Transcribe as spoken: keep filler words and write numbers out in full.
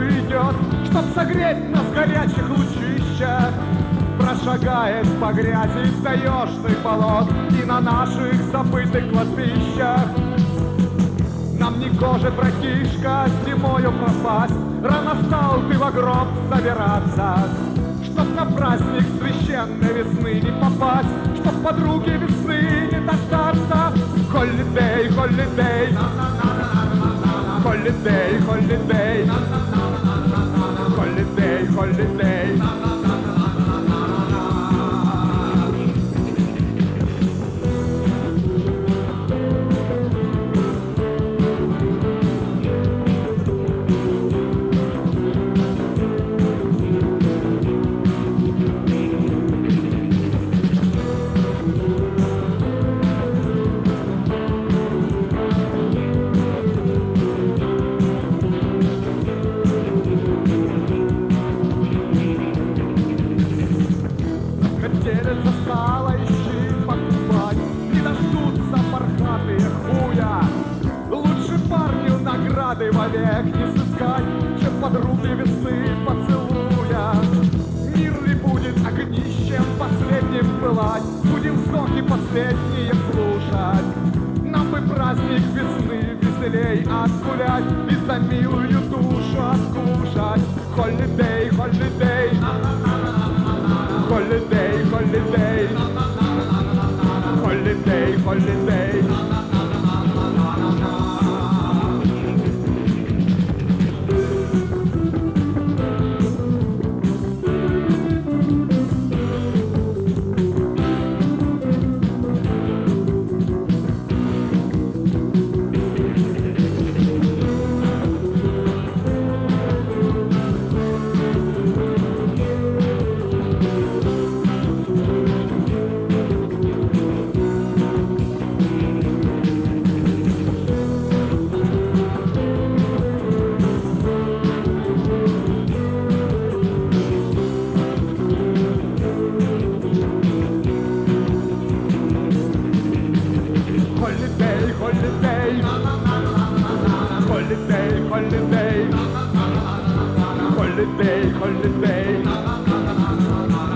выйдет, чтоб согреть нас в горячих лучищах. Прошагает по грязи таежных болот и на наших забытых кладбищах. Нам не гоже, братишка, зимою пропасть, рано стал ты в гроб собираться, чтоб на праздник священной весны не попасть, чтоб подруги весны не дождаться. Холидей, холидей, холидей, холидей, холидей, холидей. Вовек не сыскать, чем подруги весны поцелуя. Мир ли будет огнищем последним пылать, будем вздохи последние слушать. Нам бы праздник весны веселей отгулять и за милую душу откушать. Холидей, холидей, холидей, холидей, холидей, холидей. Holiday, holiday, holiday.